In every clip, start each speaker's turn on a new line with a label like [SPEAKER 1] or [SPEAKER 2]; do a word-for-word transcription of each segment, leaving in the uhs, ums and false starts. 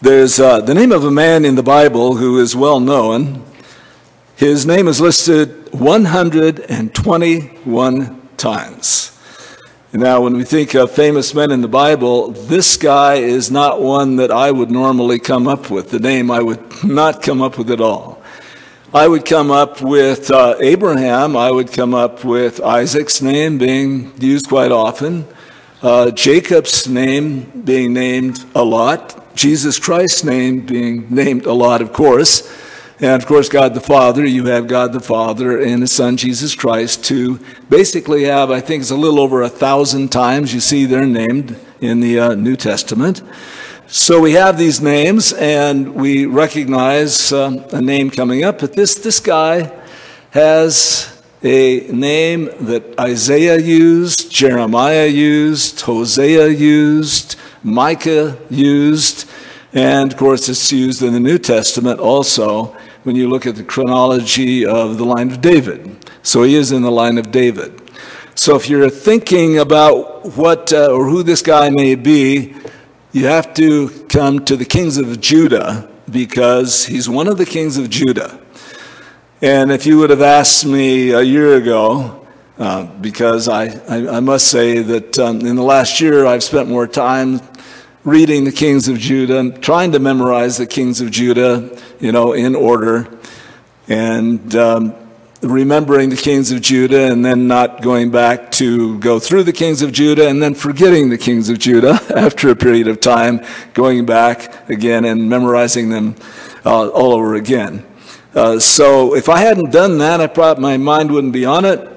[SPEAKER 1] There's uh, the name of a man in the Bible who is well known. His name is listed one hundred twenty-one times. Now, when we think of famous men in the Bible, this guy is not one that I would normally come up with. The name I would not come up with at all. I would come up with uh, Abraham. I would come up with Isaac's name being used quite often. Uh, Jacob's name being named a lot. Jesus Christ's name being named a lot, of course. And, of course, God the Father. You have God the Father and His Son, Jesus Christ, to basically have, I think it's a little over a thousand times you see they're named in the uh, New Testament. So we have these names, and we recognize um, a name coming up. But this, this guy has a name that Isaiah used, Jeremiah used, Hosea used, Micah used, and, of course, it's used in the New Testament also when you look at the chronology of the line of David. So he is in the line of David. So if you're thinking about what uh, or who this guy may be, you have to come to the kings of Judah, because he's one of the kings of Judah. And if you would have asked me a year ago, uh, because I, I, I must say that um, in the last year I've spent more time reading the kings of Judah and trying to memorize the kings of Judah, you know, in order, and um, remembering the kings of Judah, and then not going back to go through the kings of Judah, and then forgetting the kings of Judah after a period of time, going back again and memorizing them uh, all over again. Uh, so if I hadn't done that, I probably my mind wouldn't be on it.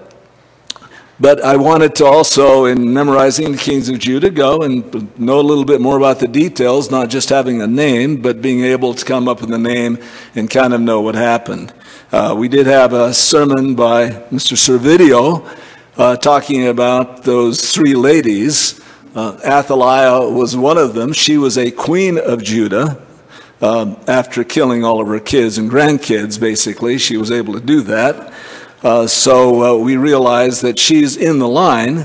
[SPEAKER 1] But I wanted to also, in memorizing the kings of Judah, go and know a little bit more about the details, not just having a name, but being able to come up with a name and kind of know what happened. Uh, we did have a sermon by Mister Servideo uh, talking about those three ladies. Uh, Athaliah was one of them. She was a queen of Judah. Um, after killing all of her kids and grandkids, basically, she was able to do that. Uh, so uh, we realize that she's in the line,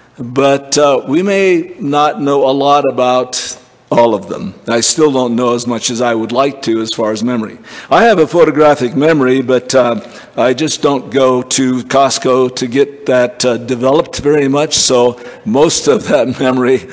[SPEAKER 1] but uh, we may not know a lot about all of them. I still don't know as much as I would like to as far as memory. I have a photographic memory, but uh, I just don't go to Costco to get that uh, developed very much, so most of that memory,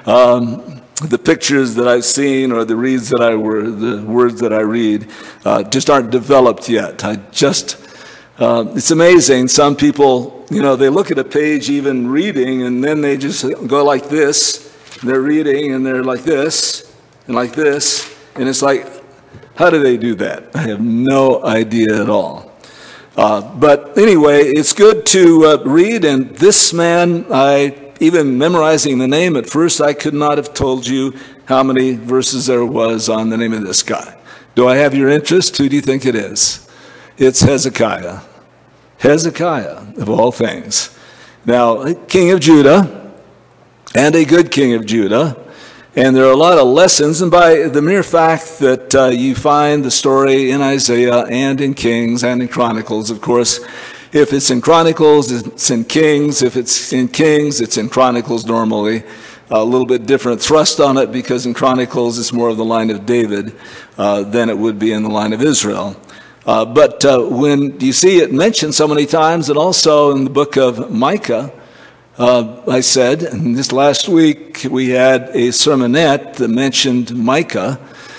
[SPEAKER 1] um, the pictures that I've seen or the reads that I were, the words that I read, uh, just aren't developed yet. I just... Uh, it's amazing. Some people, you know, they look at a page even reading, and then they just go like this. They're reading, and they're like this, and like this. And it's like, how do they do that? I have no idea at all. Uh, but anyway, it's good to uh, read. And this man, I even memorizing the name at first, I could not have told you how many verses there was on the name of this guy. Do I have your interest? Who do you think it is? It's Hezekiah. Hezekiah, of all things. Now, king of Judah, and a good king of Judah, and there are a lot of lessons, and by the mere fact that uh, you find the story in Isaiah and in Kings and in Chronicles, of course, if it's in Chronicles, it's in Kings. If it's in Kings, it's in Chronicles normally. A little bit different thrust on it, because in Chronicles it's more of the line of David uh, than it would be in the line of Israel. Uh, but uh, when you see it mentioned so many times, and also in the book of Micah, uh, I said, and this last week we had a sermonette that mentioned Micah,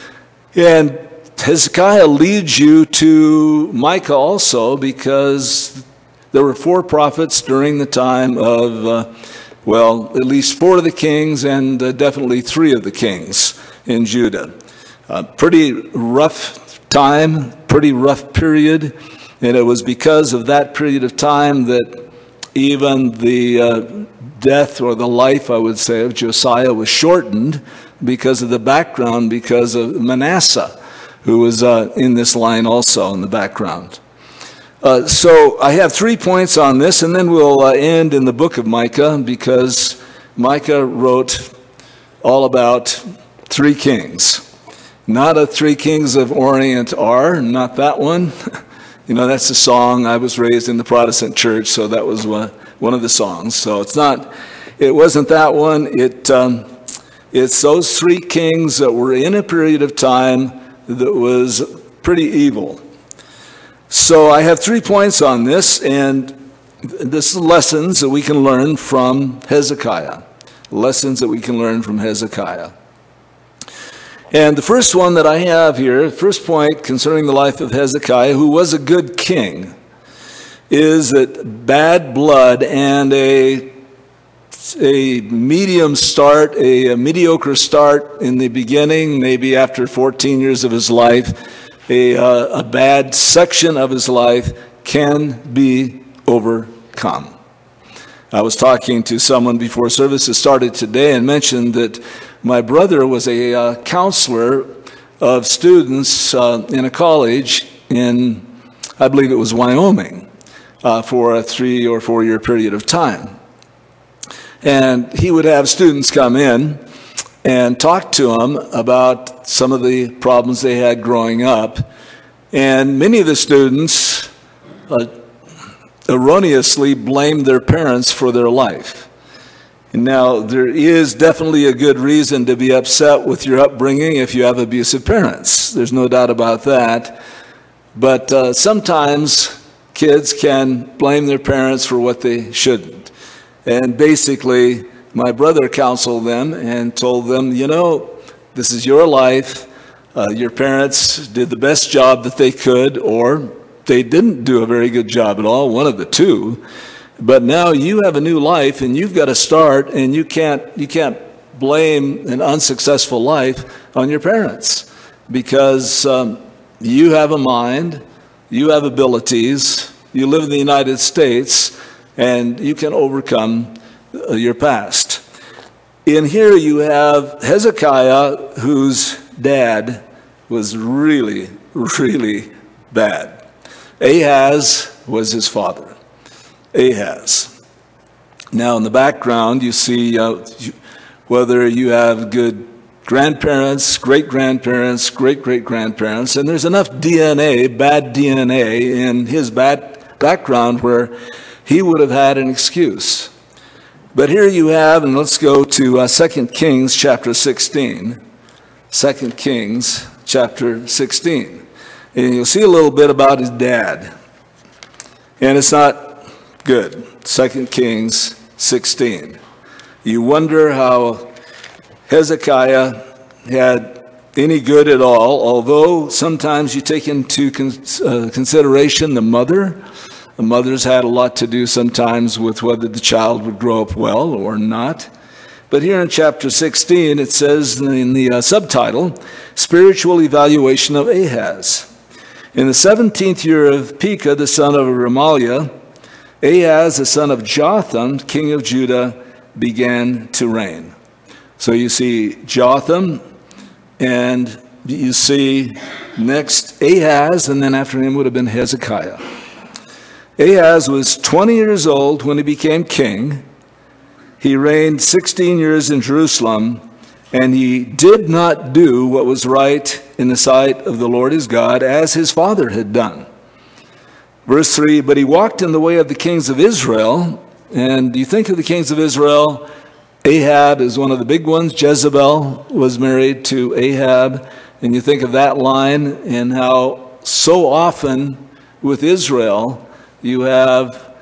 [SPEAKER 1] and Hezekiah leads you to Micah also, because there were four prophets during the time of, uh, well, at least four of the kings, and uh, definitely three of the kings in Judah. Uh, pretty rough time, pretty rough period, and it was because of that period of time that even the uh, death or the life, I would say, of Josiah was shortened because of the background, because of Manasseh, who was uh, in this line also in the background. Uh, so I have three points on this, and then we'll uh, end in the book of Micah, because Micah wrote all about three kings. Not a Three Kings of Orient are, not that one. You know, that's a song. I was raised in the Protestant church, so that was one, one of the songs. So it's not, it wasn't that one. It um, It's those three kings that were in a period of time that was pretty evil. So I have three points on this, and this is lessons that we can learn from Hezekiah. Lessons that we can learn from Hezekiah. And the first one that I have here, first point concerning the life of Hezekiah, who was a good king, is that bad blood and a, a medium start, a, a mediocre start in the beginning, maybe after fourteen years of his life, a, uh, a bad section of his life can be overcome. I was talking to someone before services started today and mentioned that my brother was a uh, counselor of students uh, in a college in, I believe it was Wyoming, uh, for a three or four year period of time. And he would have students come in and talk to him about some of the problems they had growing up. And many of the students uh, erroneously blamed their parents for their life. And now, there is definitely a good reason to be upset with your upbringing if you have abusive parents. There's no doubt about that. But uh, sometimes kids can blame their parents for what they shouldn't. And basically, my brother counseled them and told them, you know, this is your life. Uh, your parents did the best job that they could, or they didn't do a very good job at all, one of the two. But now you have a new life, and you've got to start, and you can't you can't blame an unsuccessful life on your parents, because um, you have a mind, you have abilities, you live in the United States, and you can overcome uh, your past. In here you have Hezekiah, whose dad was really, really bad. Ahaz was his father. Ahaz. Now in the background you see uh, whether you have good grandparents, great-grandparents, great-great-grandparents, and there's enough D N A, bad D N A, in his bad background where he would have had an excuse. But here you have, and let's go to uh, Second Kings chapter sixteen. Second Kings chapter sixteen. And you'll see a little bit about his dad. And it's not good. Second Kings sixteen. You wonder how Hezekiah had any good at all, although sometimes you take into cons- uh, consideration the mother. The mother's had a lot to do sometimes with whether the child would grow up well or not. But here in chapter sixteen, it says in the uh, subtitle, Spiritual Evaluation of Ahaz. In the seventeenth year of Pekah, the son of Remaliah, Ahaz, the son of Jotham, king of Judah, began to reign. So you see Jotham, and you see next Ahaz, and then after him would have been Hezekiah. Ahaz was twenty years old when he became king. He reigned sixteen years in Jerusalem, and he did not do what was right in the sight of the Lord his God, as his father had done. Verse three, but he walked in the way of the kings of Israel. And you think of the kings of Israel, Ahab is one of the big ones. Jezebel was married to Ahab. And you think of that line and how so often with Israel you have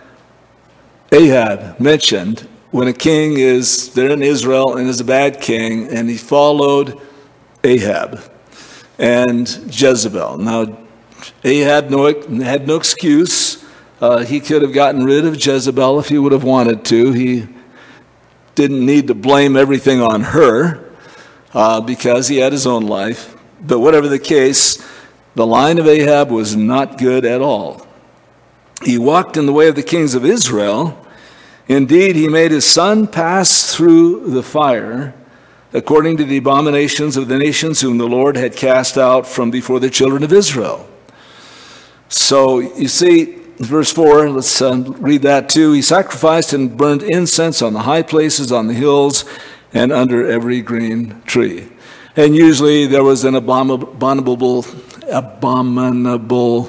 [SPEAKER 1] Ahab mentioned when a king is there in Israel and is a bad king, and he followed Ahab and Jezebel. Now, Ahab no, had no excuse. Uh, he could have gotten rid of Jezebel if he would have wanted to. He didn't need to blame everything on her uh, because he had his own life. But whatever the case, the line of Ahab was not good at all. He walked in the way of the kings of Israel. Indeed, he made his son pass through the fire, according to the abominations of the nations whom the Lord had cast out from before the children of Israel. So you see, verse four, let's uh, read that too. He sacrificed and burned incense on the high places, on the hills, and under every green tree. And usually there was an abominable, abominable,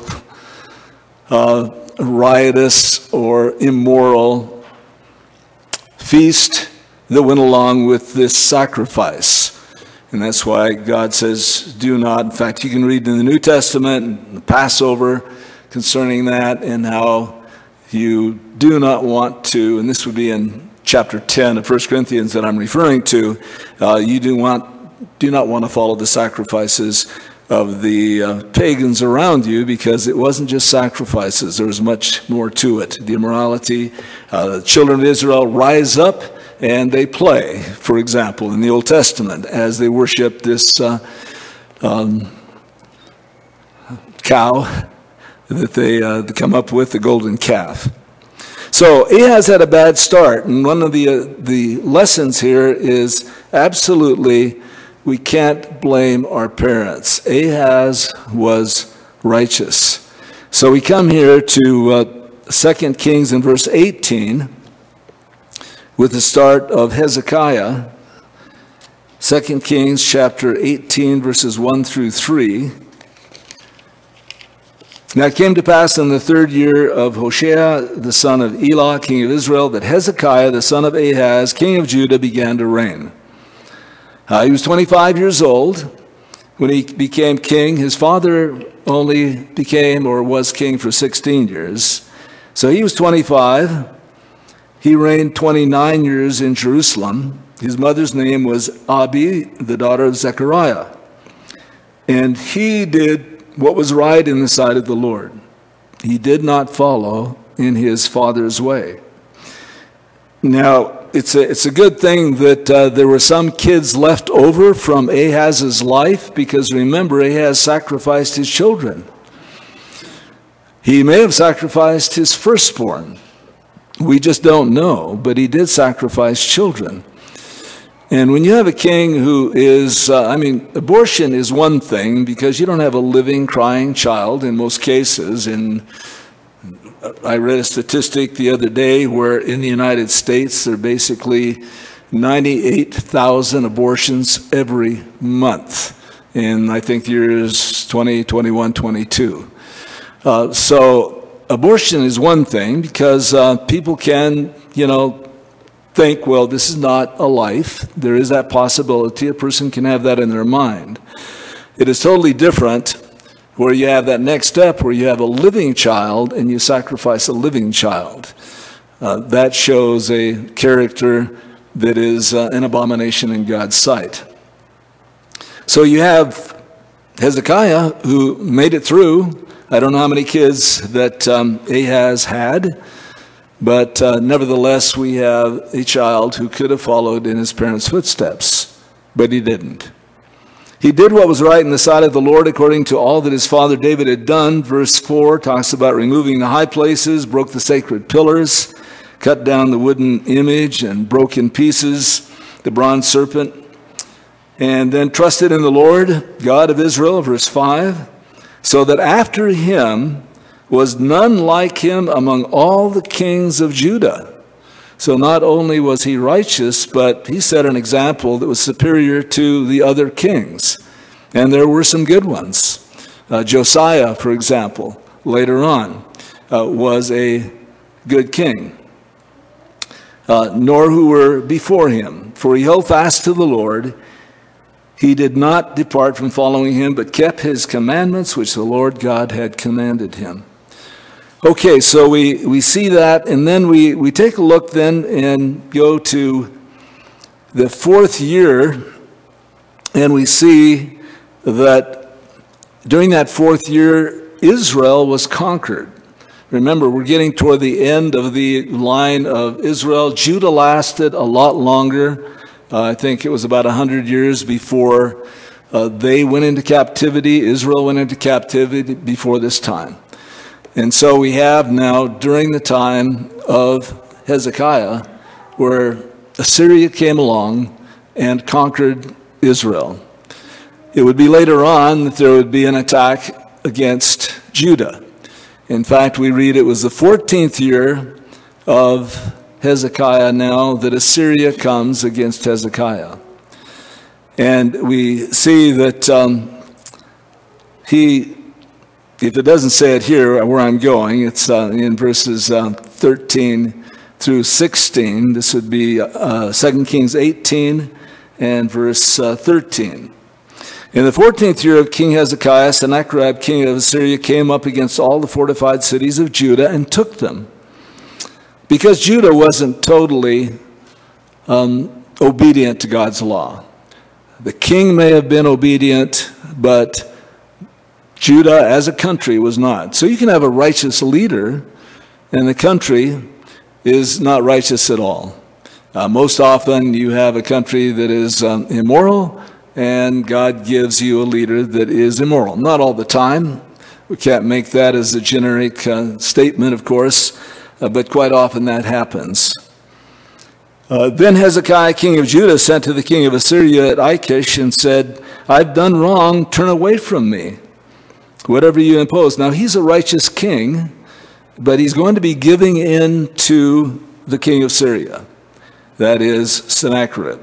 [SPEAKER 1] uh, riotous or immoral feast that went along with this sacrifice. And that's why God says, do not. In fact, you can read in the New Testament, the Passover, concerning that, and how you do not want to, and this would be in chapter ten of First Corinthians that I'm referring to, uh, you do want, do not want to follow the sacrifices of the uh, pagans around you, because it wasn't just sacrifices. There was much more to it. The immorality, uh, the children of Israel rise up and they play, for example, in the Old Testament, as they worship this uh, um, cow that they uh, come up with, the golden calf. So Ahaz had a bad start, and one of the uh, the lessons here is absolutely we can't blame our parents. Ahaz was righteous. So we come here to uh, Second Kings in verse eighteen with the start of Hezekiah. Second Kings chapter eighteen, verses one through three. Now it came to pass in the third year of Hoshea, the son of Elah, king of Israel, that Hezekiah, the son of Ahaz, king of Judah, began to reign. Uh, he was twenty-five years old when he became king. His father only became or was king for sixteen years. So he was twenty-five. He reigned twenty-nine years in Jerusalem. His mother's name was Abi, the daughter of Zechariah. And he did what was right in the sight of the Lord. He did not follow in his father's way. Now, it's a, it's a good thing that uh, there were some kids left over from Ahaz's life, because remember, Ahaz sacrificed his children. He may have sacrificed his firstborn. We just don't know, but he did sacrifice children. And when you have a king who is, uh, I mean, abortion is one thing, because you don't have a living, crying child in most cases. And I read a statistic the other day where in the United States there are basically ninety-eight thousand abortions every month. And I think the year is twenty, twenty-one, twenty-two. Uh, so abortion is one thing, because uh, people can, you know, think, well, this is not a life. There is that possibility. A person can have that in their mind. It is totally different where you have that next step where you have a living child and you sacrifice a living child. Uh, that shows a character that is uh, an abomination in God's sight. So you have Hezekiah, who made it through. I don't know how many kids that um, Ahaz had, but uh, nevertheless, we have a child who could have followed in his parents' footsteps, but he didn't. He did what was right in the sight of the Lord according to all that his father David had done. Verse four talks about removing the high places, broke the sacred pillars, cut down the wooden image, and broke in pieces the bronze serpent, and then trusted in the Lord, God of Israel, verse five, so that after him was none like him among all the kings of Judah. So not only was he righteous, but he set an example that was superior to the other kings. And there were some good ones. Uh, Josiah, for example, later on, uh, was a good king. Uh, nor who were before him, for he held fast to the Lord. He did not depart from following him, but kept his commandments, which the Lord God had commanded him. Okay, so we, we see that, and then we, we take a look then and go to the fourth year, and we see that during that fourth year, Israel was conquered. Remember, we're getting toward the end of the line of Israel. Judah lasted a lot longer. Uh, I think it was about one hundred years before uh, they went into captivity. Israel went into captivity before this time. And so we have now, during the time of Hezekiah, where Assyria came along and conquered Israel. It would be later on that there would be an attack against Judah. In fact, we read it was the fourteenth year of Hezekiah now that Assyria comes against Hezekiah. And we see that um, he... If it doesn't say it here where I'm going, it's uh, in verses uh, thirteen through sixteen. This would be uh, Second Kings eighteen and verse uh, thirteen. In the fourteenth year of King Hezekiah, Sennacherib, king of Assyria, came up against all the fortified cities of Judah and took them. Because Judah wasn't totally um, obedient to God's law. The king may have been obedient, but Judah as a country was not. So you can have a righteous leader, and the country is not righteous at all. Uh, most often you have a country that is um, immoral, and God gives you a leader that is immoral. Not all the time. We can't make that as a generic uh, statement, of course, uh, but quite often that happens. Uh, then Hezekiah, king of Judah, sent to the king of Assyria at Achish and said, I've done wrong, turn away from me, whatever you impose. Now he's a righteous king, but he's going to be giving in to the king of Syria, that is Sennacherib.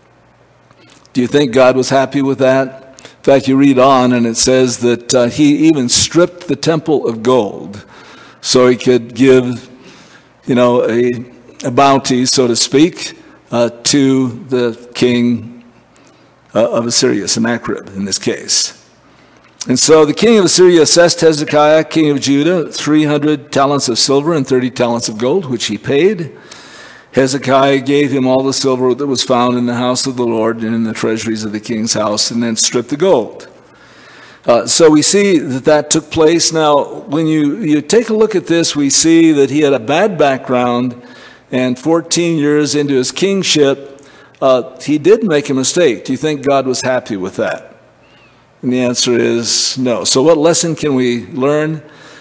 [SPEAKER 1] Do you think God was happy with that? In fact, you read on and it says that uh, he even stripped the temple of gold so he could give, you know, a, a bounty, so to speak, uh, to the king uh, of Assyria, Sennacherib in this case. And so the king of Assyria assessed Hezekiah, king of Judah, three hundred talents of silver and thirty talents of gold, which he paid. Hezekiah gave him all the silver that was found in the house of the Lord and in the treasuries of the king's house, and then stripped the gold. Uh, so we see that that took place. Now, when you, you take a look at this, we see that he had a bad background, and fourteen years into his kingship, uh, he did make a mistake. Do you think God was happy with that? And the answer is no. So what lesson can we learn?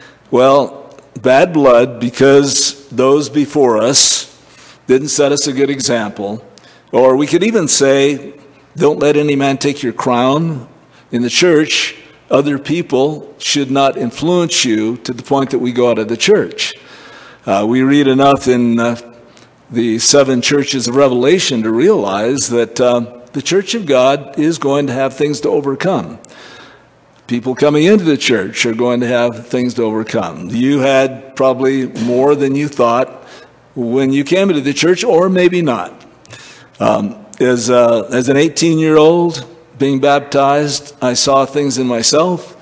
[SPEAKER 1] Well, bad blood, because those before us didn't set us a good example. Or we could even say, don't let any man take your crown. In the church, other people should not influence you to the point that we go out of the church. Uh, we read enough in uh, the seven churches of Revelation to realize that uh, the church of God is going to have things to overcome. People coming into the church are going to have things to overcome. You had probably more than you thought when you came into the church, or maybe not. Um, as, uh, as an eighteen-year-old being baptized, I saw things in myself,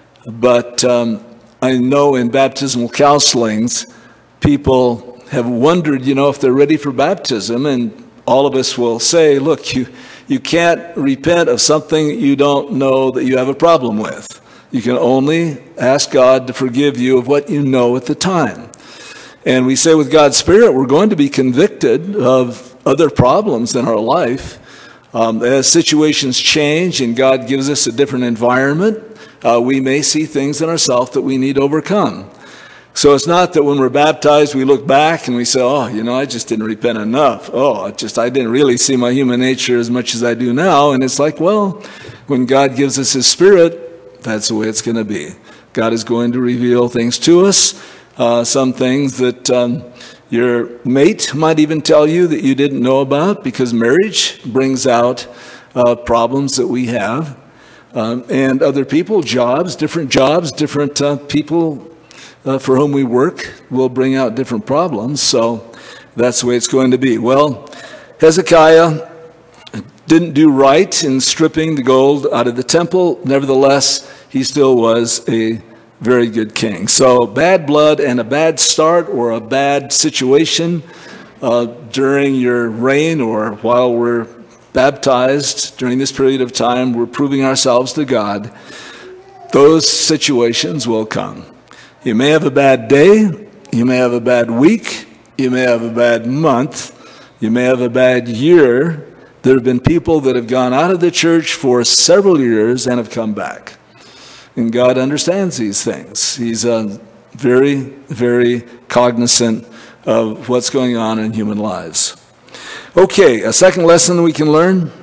[SPEAKER 1] but um, I know in baptismal counselings, people have wondered, you know, if they're ready for baptism, and all of us will say, look, you, you can't repent of something you don't know that you have a problem with. You can only ask God to forgive you of what you know at the time. And we say with God's Spirit, we're going to be convicted of other problems in our life. Um, as situations change and God gives us a different environment, uh, we may see things in ourselves that we need to overcome. So it's not that when we're baptized, we look back and we say, oh, you know, I just didn't repent enough. Oh, just I didn't really see my human nature as much as I do now. And it's like, well, when God gives us His Spirit, that's the way it's going to be. God is going to reveal things to us. Uh, some things that um, your mate might even tell you that you didn't know about, because marriage brings out uh, problems that we have. Um, and other people, jobs, different jobs, different uh, people uh, for whom we work will bring out different problems. So that's the way it's going to be. Well, Hezekiah didn't do right in stripping the gold out of the temple. Nevertheless, he still was a very good king. So bad blood and a bad start or a bad situation uh, during your reign, or while we're baptized during this period of time, we're proving ourselves to God. Those situations will come. You may have a bad day. You may have a bad week. You may have a bad month. You may have a bad year. There have been people that have gone out of the church for several years and have come back. And God understands these things. He's uh, very, very cognizant of what's going on in human lives. Okay, a second lesson we can learn.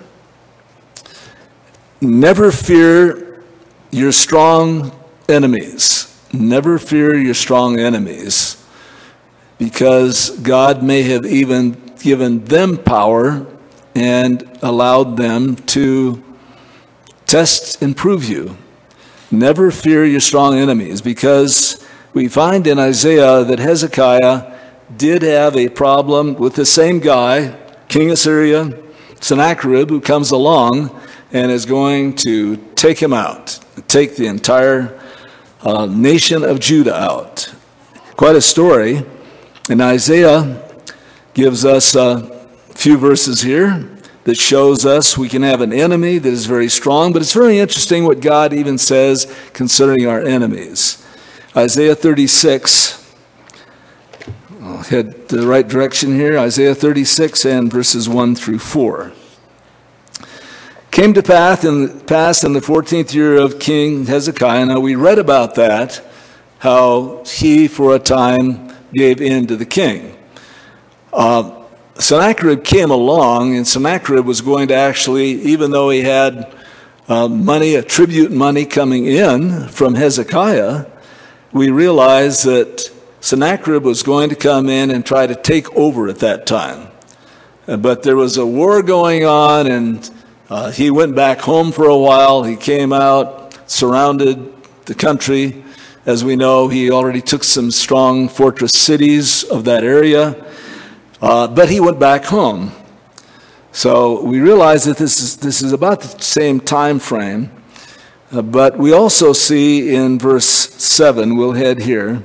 [SPEAKER 1] Never fear your strong enemies. Never fear your strong enemies, because God may have even given them power and allowed them to test and prove you. Never fear your strong enemies, because we find in Isaiah that Hezekiah did have a problem with the same guy, king of Syria, Sennacherib, who comes along and is going to take him out, take the entire uh, nation of Judah out. Quite a story. And Isaiah gives us a few verses here that shows us we can have an enemy that is very strong, but it's very interesting what God even says concerning our enemies. Isaiah thirty-six, I'll head the right direction here, Isaiah thirty-six and verses one through four. Came to pass in, pass in the fourteenth year of King Hezekiah. Now we read about that, how he for a time gave in to the king. Uh, Sennacherib came along, and Sennacherib was going to actually, even though he had uh, money, a tribute money coming in from Hezekiah, we realize that Sennacherib was going to come in and try to take over at that time. Uh, but there was a war going on, and uh, he went back home for a while. He came out, surrounded the country. As we know, he already took some strong fortress cities of that area. Uh, but he went back home. So we realize that this is, this is about the same time frame. Uh, but we also see in verse seven, we'll head here,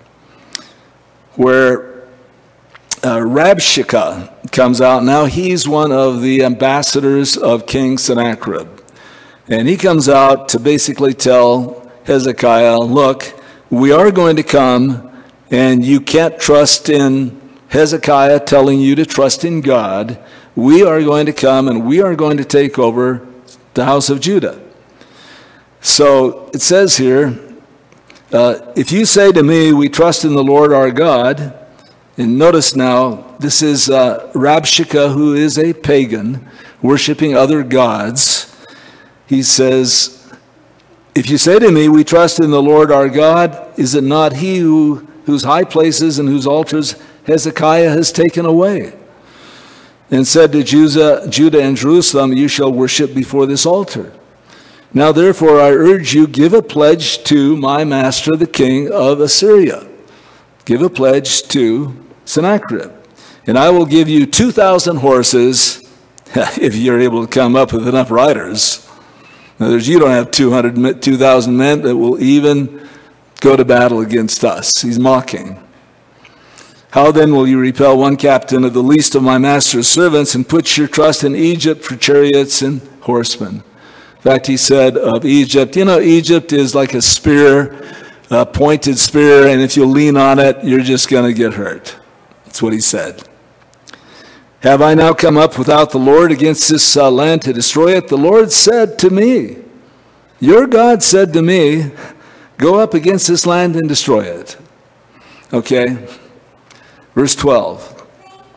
[SPEAKER 1] where uh, Rabshakeh comes out. Now he's one of the ambassadors of King Sennacherib. And he comes out to basically tell Hezekiah, look, we are going to come, and you can't trust in Hezekiah telling you to trust in God. We are going to come and we are going to take over the house of Judah. So it says here, uh, if you say to me, we trust in the Lord our God, and notice now, this is uh, Rabshakeh, who is a pagan, worshiping other gods. He says, if you say to me, we trust in the Lord our God, is it not he who whose high places and whose altars Hezekiah has taken away, and said to Judah, Judah and Jerusalem, you shall worship before this altar. Now therefore I urge you, give a pledge to my master the king of Assyria. Give a pledge to Sennacherib, and I will give you two thousand horses, if you're able to come up with enough riders. In other words, you don't have two hundred, two thousand men that will even go to battle against us. He's mocking. How then will you repel one captain of the least of my master's servants and put your trust in Egypt for chariots and horsemen? In fact, he said of Egypt, you know, Egypt is like a spear, a pointed spear, and if you lean on it, you're just going to get hurt. That's what he said. Have I now come up without the Lord against this uh, land to destroy it? The Lord said to me, your God said to me, go up against this land and destroy it. Okay. Verse twelve.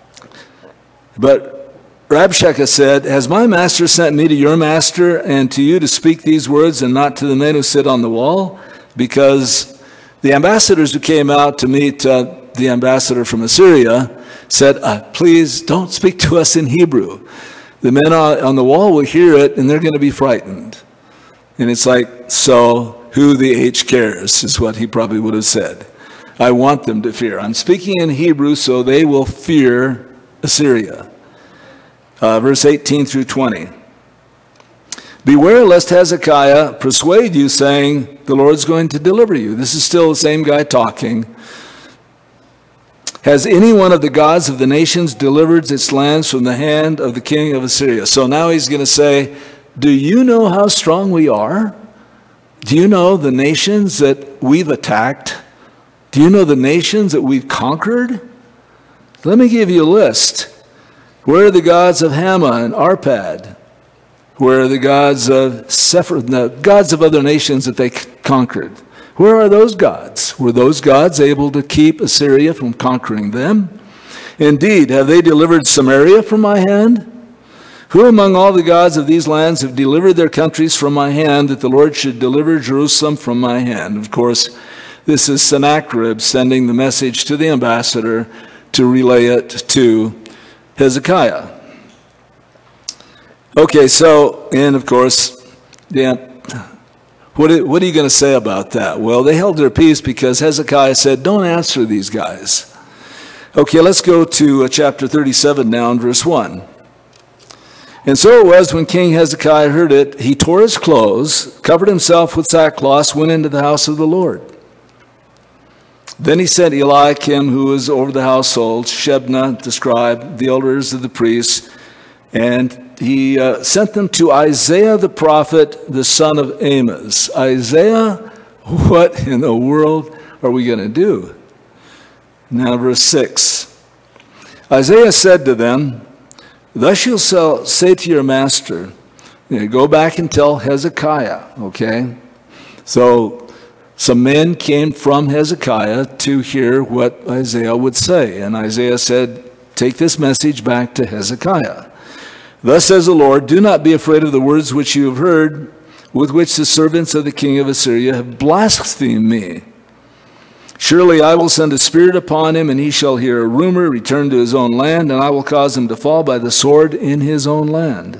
[SPEAKER 1] But Rabshakeh said, has my master sent me to your master and to you to speak these words and not to the men who sit on the wall? Because the ambassadors who came out to meet uh, the ambassador from Assyria said, uh, please don't speak to us in Hebrew. The men on the wall will hear it and they're going to be frightened. And it's like, so who the H cares is what he probably would have said. I want them to fear. I'm speaking in Hebrew so they will fear Assyria. Uh, verse eighteen through twenty. Beware lest Hezekiah persuade you, saying, the Lord's going to deliver you. This is still the same guy talking. Has any one of the gods of the nations delivered its lands from the hand of the king of Assyria? So now he's going to say, do you know how strong we are? Do you know the nations that we've attacked? Do you know the nations that we've conquered? Let me give you a list. Where are the gods of Hamath and Arpad? Where are the gods of Sephir, the gods of other nations that they conquered? Where are those gods? Were those gods able to keep Assyria from conquering them? Indeed, have they delivered Samaria from my hand? Who among all the gods of these lands have delivered their countries from my hand, that the Lord should deliver Jerusalem from my hand? Of course, this is Sennacherib sending the message to the ambassador to relay it to Hezekiah. Okay, so, and of course, yeah, what, what are you going to say about that? Well, they held their peace because Hezekiah said, don't answer these guys. Okay, let's go to uh, chapter thirty-seven now in verse one. And so it was when King Hezekiah heard it, he tore his clothes, covered himself with sackcloth, went into the house of the Lord. Then he sent Eliakim, who was over the household, Shebna, the scribe, the elders of the priests, and he uh, sent them to Isaiah the prophet, the son of Amos. Isaiah, what in the world are we going to do? Now verse six. Isaiah said to them, thus you shall say to your master, you know, go back and tell Hezekiah, okay? So some men came from Hezekiah to hear what Isaiah would say. And Isaiah said, take this message back to Hezekiah. Thus says the Lord, do not be afraid of the words which you have heard, with which the servants of the king of Assyria have blasphemed me. Surely I will send a spirit upon him, and he shall hear a rumor, return to his own land, and I will cause him to fall by the sword in his own land.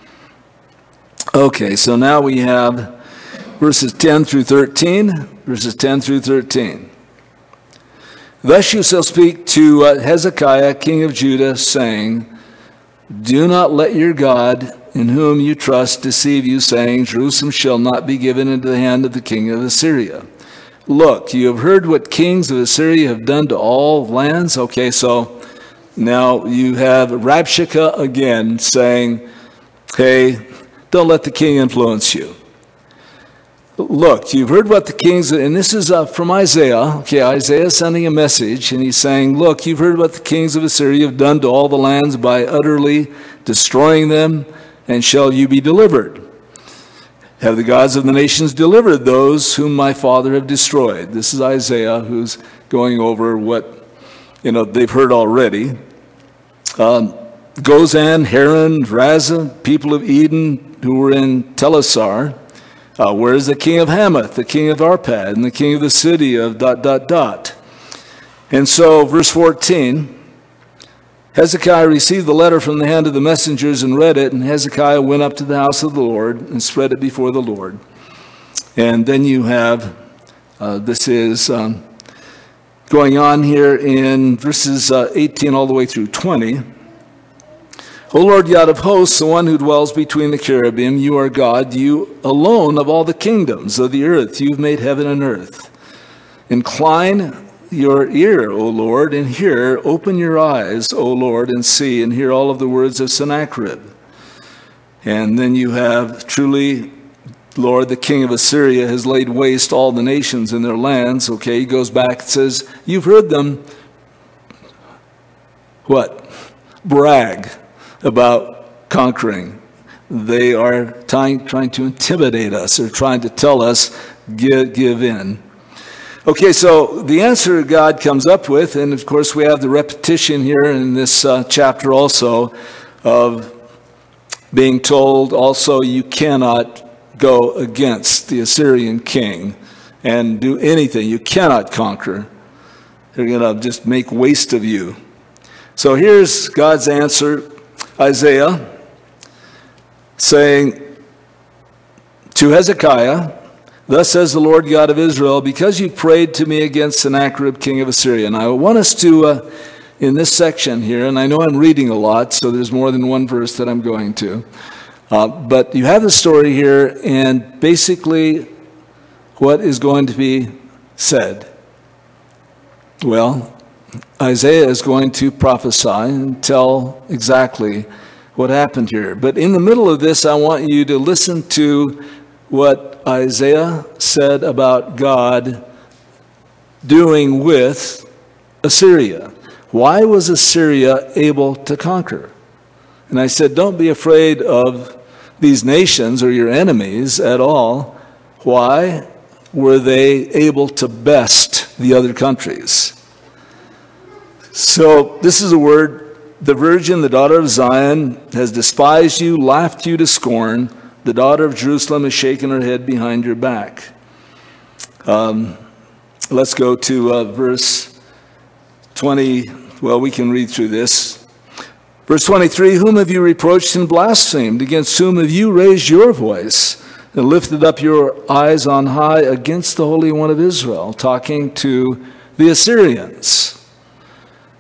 [SPEAKER 1] Okay, so now we have verses ten through thirteen, verses ten through thirteen. Thus you shall speak to uh, Hezekiah, king of Judah, saying, do not let your God, in whom you trust, deceive you, saying, Jerusalem shall not be given into the hand of the king of Assyria. Look, you have heard what kings of Assyria have done to all lands. Okay, so now you have Rabshakeh again saying, hey, don't let the king influence you. Look, you've heard what the kings, and this is uh, from Isaiah. Okay, Isaiah is sending a message, and he's saying, look, you've heard what the kings of Assyria have done to all the lands by utterly destroying them, and shall you be delivered? Have the gods of the nations delivered those whom my father have destroyed? This is Isaiah who's going over what, you know, they've heard already. Um, Gozan, Haran, Razzah, people of Eden who were in Telassar. Uh, where is the king of Hamath, the king of Arpad, and the king of the city of dot, dot, dot. And so, verse fourteen, Hezekiah received the letter from the hand of the messengers and read it, and Hezekiah went up to the house of the Lord and spread it before the Lord. And then you have, uh, this is um, going on here in verses uh, eighteen all the way through twenty. O Lord God of hosts, the one who dwells between the cherubim, you are God, you alone of all the kingdoms of the earth. You've made heaven and earth. Incline your ear, O Lord, and hear. Open your eyes, O Lord, and see, and hear all of the words of Sennacherib. And then you have, truly, Lord, the king of Assyria has laid waste all the nations in their lands. Okay, he goes back and says, you've heard them, what? Brag about conquering. They are trying, trying to intimidate us. They're trying to tell us, give, give in. Okay, so the answer God comes up with, and of course we have the repetition here in this uh, chapter also of being told also you cannot go against the Assyrian king and do anything. You cannot conquer. They're going to just make waste of you. So here's God's answer. Isaiah saying to Hezekiah, thus says the Lord God of Israel, because you prayed to me against Sennacherib, king of Assyria. And I want us to, uh, in this section here, and I know I'm reading a lot, so there's more than one verse that I'm going to. Uh, but you have the story here, and basically what is going to be said? Well, Isaiah is going to prophesy and tell exactly what happened here. But in the middle of this, I want you to listen to what Isaiah said about God doing with Assyria. Why was Assyria able to conquer? And I said, don't be afraid of these nations or your enemies at all. Why were they able to best the other countries? So this is a word, the virgin, the daughter of Zion, has despised you, laughed you to scorn. The daughter of Jerusalem has shaken her head behind your back. Um, let's go to uh, verse twenty. Well, we can read through this. Verse twenty-three, whom have you reproached and blasphemed? Against whom have you raised your voice and lifted up your eyes on high against the Holy One of Israel? Talking to the Assyrians.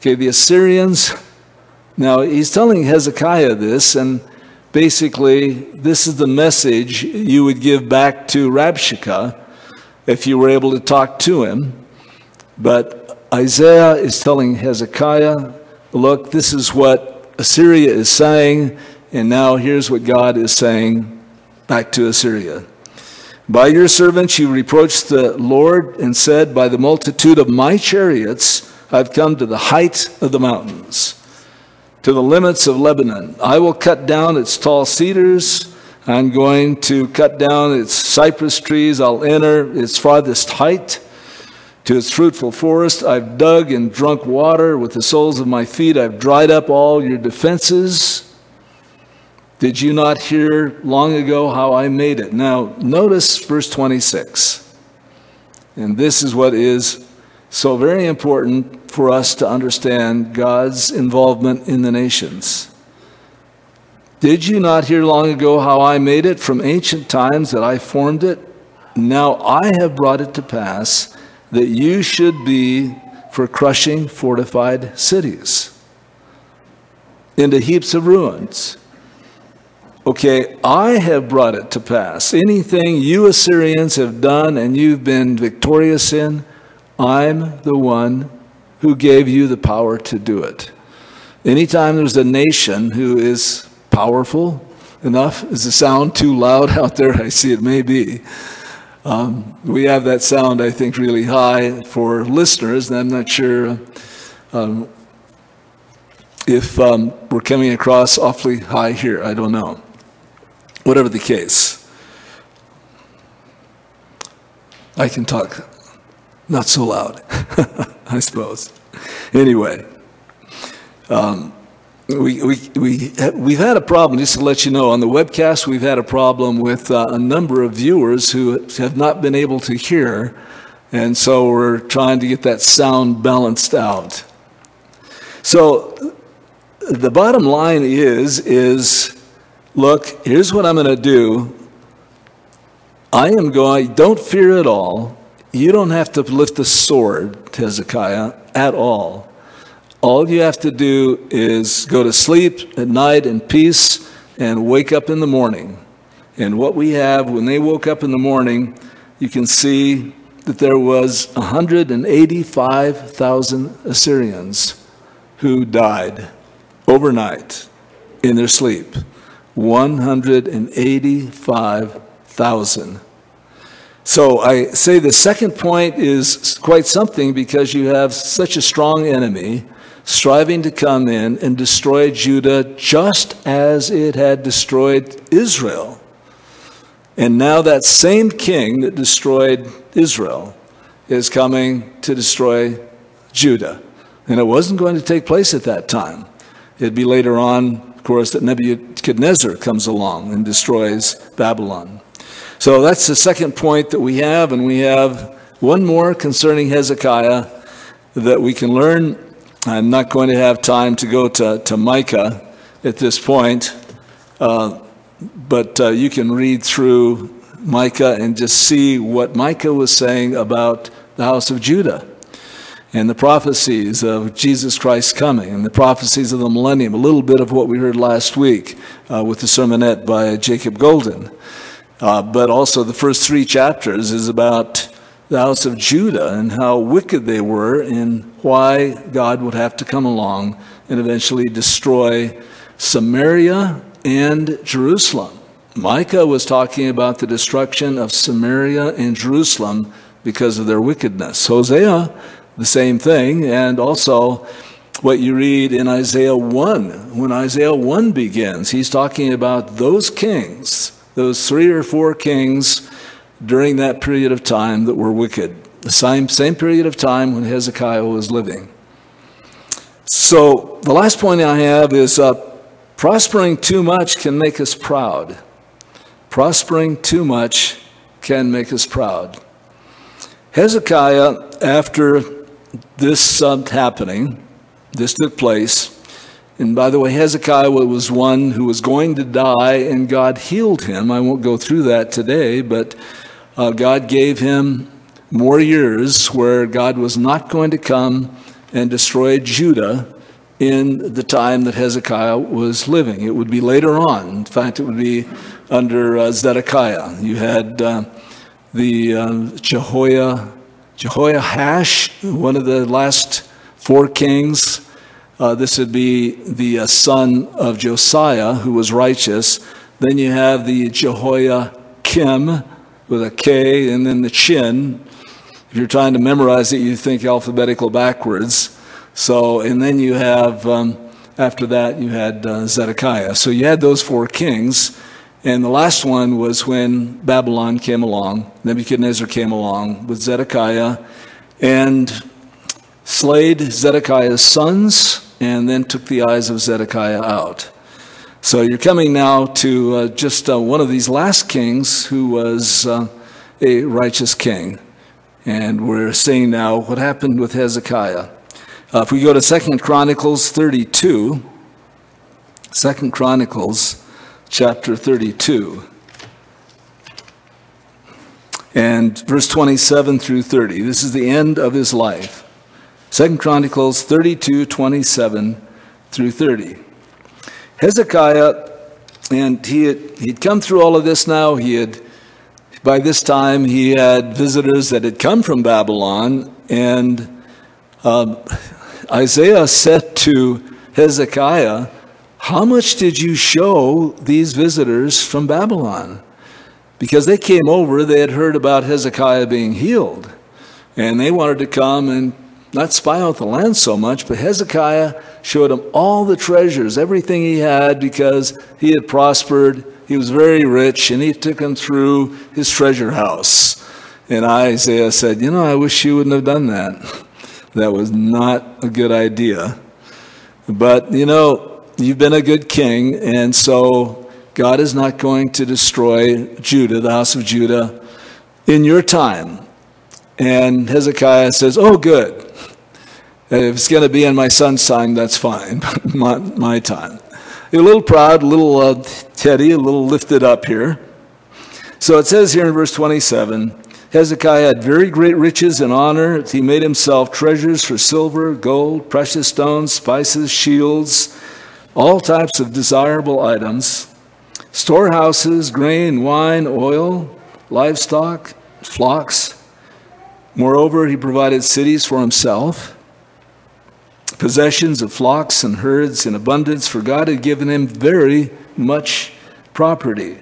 [SPEAKER 1] Okay, the Assyrians, now he's telling Hezekiah this, and basically this is the message you would give back to Rabshakeh if you were able to talk to him. But Isaiah is telling Hezekiah, look, this is what Assyria is saying, and now here's what God is saying back to Assyria. By your servants you reproached the Lord and said, by the multitude of my chariots I've come to the height of the mountains, to the limits of Lebanon. I will cut down its tall cedars. I'm going to cut down its cypress trees. I'll enter its farthest height. To its fruitful forest I've dug and drunk water. With the soles of my feet I've dried up all your defenses. Did you not hear long ago how I made it? Now, notice verse twenty-six. And this is what is so very important for us to understand God's involvement in the nations. Did you not hear long ago how I made it from ancient times, that I formed it? Now I have brought it to pass that you should be for crushing fortified cities into heaps of ruins. Okay, I have brought it to pass. Anything you Assyrians have done and you've been victorious in, I'm the one who gave you the power to do it. Anytime there's a nation who is powerful enough, is the sound too loud out there? I see it may be. Um, we have that sound, I think, really high for listeners, and I'm not sure um, if um, we're coming across awfully high here. I don't know. Whatever the case, I can talk not so loud, I suppose. Anyway, um, we, we, we, we've had a problem, just to let you know, on the webcast we've had a problem with uh, a number of viewers who have not been able to hear, and so we're trying to get that sound balanced out. So the bottom line is, is look, here's what I'm going to do. I am going, don't fear at all. You don't have to lift a sword, Hezekiah, at all. All you have to do is go to sleep at night in peace and wake up in the morning. And what we have, when they woke up in the morning, you can see that there was one hundred eighty-five thousand Assyrians who died overnight in their sleep. one hundred eighty-five thousand. So I say the second point is quite something, because you have such a strong enemy striving to come in and destroy Judah just as it had destroyed Israel. And now that same king that destroyed Israel is coming to destroy Judah. And it wasn't going to take place at that time. It'd be later on, of course, that Nebuchadnezzar comes along and destroys Babylon. So that's the second point that we have, and we have one more concerning Hezekiah that we can learn. I'm not going to have time to go to, to Micah at this point, uh, but uh, you can read through Micah and just see what Micah was saying about the house of Judah and the prophecies of Jesus Christ coming and the prophecies of the millennium, a little bit of what we heard last week uh, with the sermonette by Jacob Golden. Uh, but also the first three chapters is about the house of Judah and how wicked they were and why God would have to come along and eventually destroy Samaria and Jerusalem. Micah was talking about the destruction of Samaria and Jerusalem because of their wickedness. Hosea, the same thing, and also what you read in Isaiah one. When Isaiah one begins, he's talking about those kings, those three or four kings during that period of time that were wicked. The same, same period of time when Hezekiah was living. So the last point I have is uh, prospering too much can make us proud. Prospering too much can make us proud. Hezekiah, after this uh, happening, this took place. And by the way, Hezekiah was one who was going to die, and God healed him. I won't go through that today, but uh, God gave him more years where God was not going to come and destroy Judah in the time that Hezekiah was living. It would be later on. In fact, it would be under uh, Zedekiah. You had uh, the uh, Jehoiah, Jehoiahash, one of the last four kings. Uh, this would be the uh, son of Josiah, who was righteous. Then you have the Jehoiakim with a K, and then the Chin. If you're trying to memorize it, you think alphabetical backwards. So, and then you have, um, after that, you had uh, Zedekiah. So you had those four kings. And the last one was when Babylon came along. Nebuchadnezzar came along with Zedekiah and slayed Zedekiah's sons and then took the eyes of Zedekiah out. So you're coming now to uh, just uh, one of these last kings who was uh, a righteous king. And we're seeing now what happened with Hezekiah. Uh, if we go to Second Chronicles thirty-two, Second Chronicles chapter thirty-two, and verse twenty-seven through thirty. This is the end of his life. Second Chronicles thirty-two, twenty-seven through thirty. Hezekiah, and he had, he'd come through all of this now. He had, by this time, he had visitors that had come from Babylon, and um, Isaiah said to Hezekiah, "How much did you show these visitors from Babylon?" Because they came over, they had heard about Hezekiah being healed, and they wanted to come and not spy out the land so much, but Hezekiah showed them all the treasures, everything he had, because he had prospered. He was very rich, and he took them through his treasure house. And Isaiah said, "You know, I wish you wouldn't have done that. That was not a good idea. But, you know, you've been a good king, and so God is not going to destroy Judah, the house of Judah, in your time." And Hezekiah says, "Oh, good. If it's going to be in my son's time, that's fine, but my, my time." A little proud, a little uh, heady, a little lifted up here. So it says here in verse twenty-seven, Hezekiah had very great riches and honor. He made himself treasures for silver, gold, precious stones, spices, shields, all types of desirable items, storehouses, grain, wine, oil, livestock, flocks. Moreover, he provided cities for himself, possessions of flocks and herds in abundance, for God had given him very much property.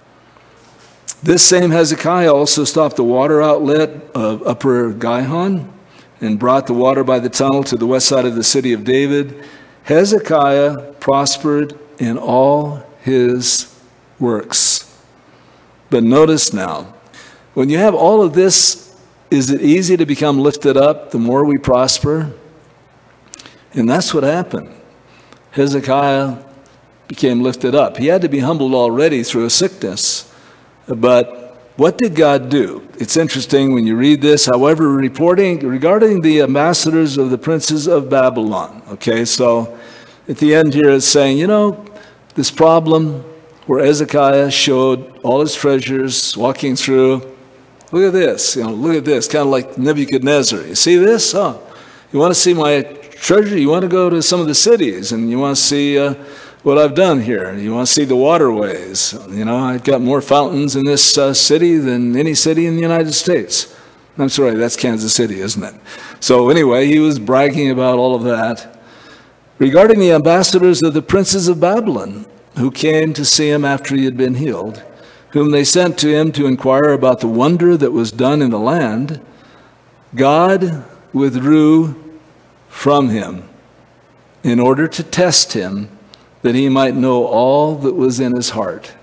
[SPEAKER 1] This same Hezekiah also stopped the water outlet of Upper Gihon and brought the water by the tunnel to the west side of the city of David. Hezekiah prospered in all his works. But notice now, when you have all of this, is it easy to become lifted up the more we prosper? And that's what happened. Hezekiah became lifted up. He had to be humbled already through a sickness. But what did God do? It's interesting when you read this. However, reporting regarding the ambassadors of the princes of Babylon. Okay, so at the end here it's saying, you know, this problem where Hezekiah showed all his treasures walking through. Look at this, you know, look at this, kind of like Nebuchadnezzar. You see this? Oh, you want to see my treasure? You want to go to some of the cities and you want to see uh, what I've done here. You want to see the waterways. You know, I've got more fountains in this uh, city than any city in the United States. I'm sorry, that's Kansas City, isn't it? So anyway, he was bragging about all of that. Regarding the ambassadors of the princes of Babylon, who came to see him after he had been healed, whom they sent to him to inquire about the wonder that was done in the land, God withdrew from him in order to test him, that he might know all that was in his heart.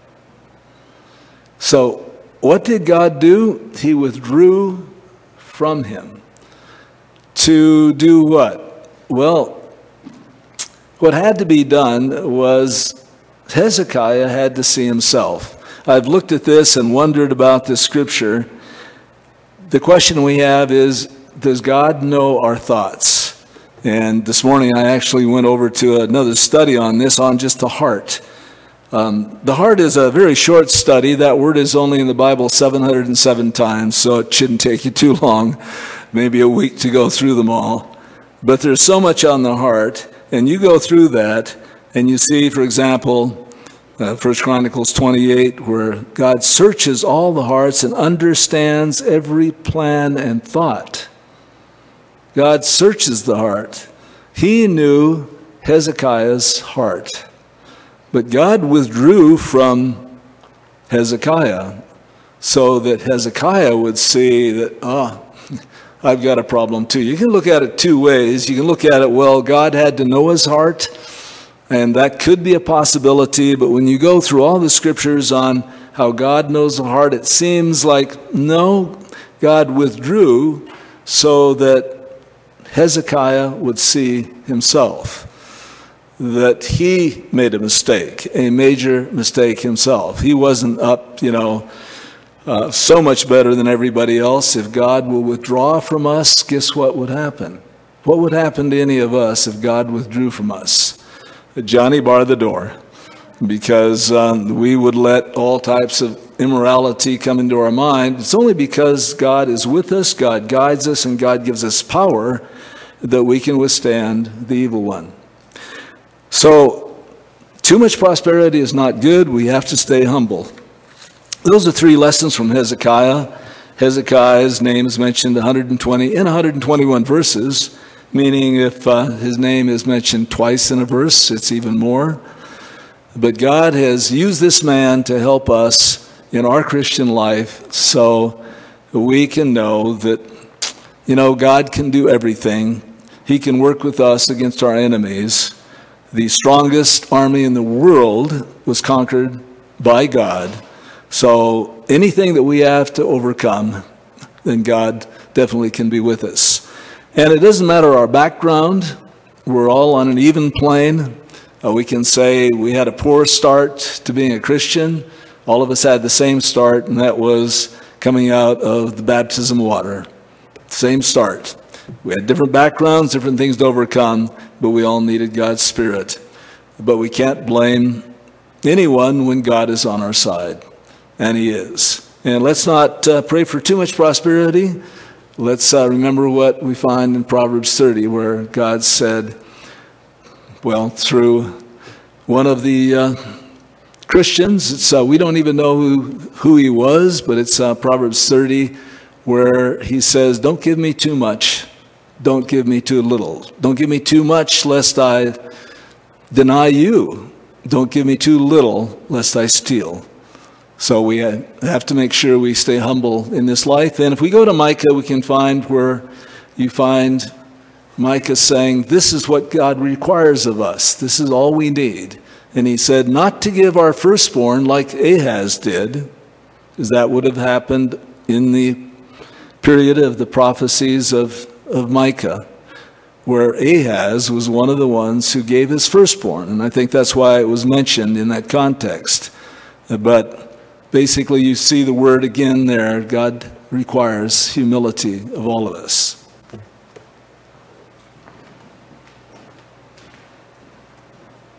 [SPEAKER 1] So what did God do? He withdrew from him. To do what? Well, what had to be done was Hezekiah had to see himself. I've looked at this and wondered about this scripture. The question we have is, does God know our thoughts? And this morning I actually went over to another study on this, on just the heart. Um, the heart is a very short study. That word is only in the Bible seven hundred seven times, so it shouldn't take you too long, maybe a week to go through them all. but there's so much on the heart, and you go through that, and you see, for example, uh, First Chronicles twenty-eight, where God searches all the hearts and understands every plan and thought. God searches the heart. He knew Hezekiah's heart, but God withdrew from Hezekiah so that Hezekiah would see that, ah, oh, I've got a problem too. You can look at it two ways. You can look at it, well, God had to know his heart, and that could be a possibility, but when you go through all the scriptures on how God knows the heart, it seems like, no, God withdrew so that Hezekiah would see himself, that he made a mistake, a major mistake himself. He wasn't up, you know, uh, so much better than everybody else. If God will withdraw from us, guess what would happen? What would happen to any of us if God withdrew from us? Johnny bar the door, because um, we would let all types of immorality come into our mind. It's only because God is with us, God guides us, and God gives us power that we can withstand the evil one. So, too much prosperity is not good. We have to stay humble. Those are three lessons from Hezekiah. Hezekiah's name is mentioned one hundred twenty in one hundred twenty-one verses, meaning if uh, his name is mentioned twice in a verse, it's even more. But God has used this man to help us in our Christian life so we can know that, you know, God can do everything. He can work with us against our enemies. The strongest army in the world was conquered by God. So anything that we have to overcome, then God definitely can be with us. And it doesn't matter our background. We're all on an even plane. Uh, we can say we had a poor start to being a Christian. All of us had the same start, and that was coming out of the baptism water. Same start. We had different backgrounds, different things to overcome, but we all needed God's Spirit. But we can't blame anyone when God is on our side, and He is. And let's not uh, pray for too much prosperity. Let's uh, remember what we find in Proverbs thirty, where God said, well, through one of the uh, Christians, it's, uh, we don't even know who, who he was, but it's uh, Proverbs thirty, where he says, don't give me too much. Don't give me too little. Don't give me too much, lest I deny you. Don't give me too little, lest I steal. So we have to make sure we stay humble in this life. And if we go to Micah, we can find where you find Micah saying, this is what God requires of us. This is all we need. And he said, not to give our firstborn like Ahaz did, because that would have happened in the period of the prophecies of of Micah, where Ahaz was one of the ones who gave his firstborn. And I think that's why it was mentioned in that context. But basically you see the word again there. God requires humility of all of us.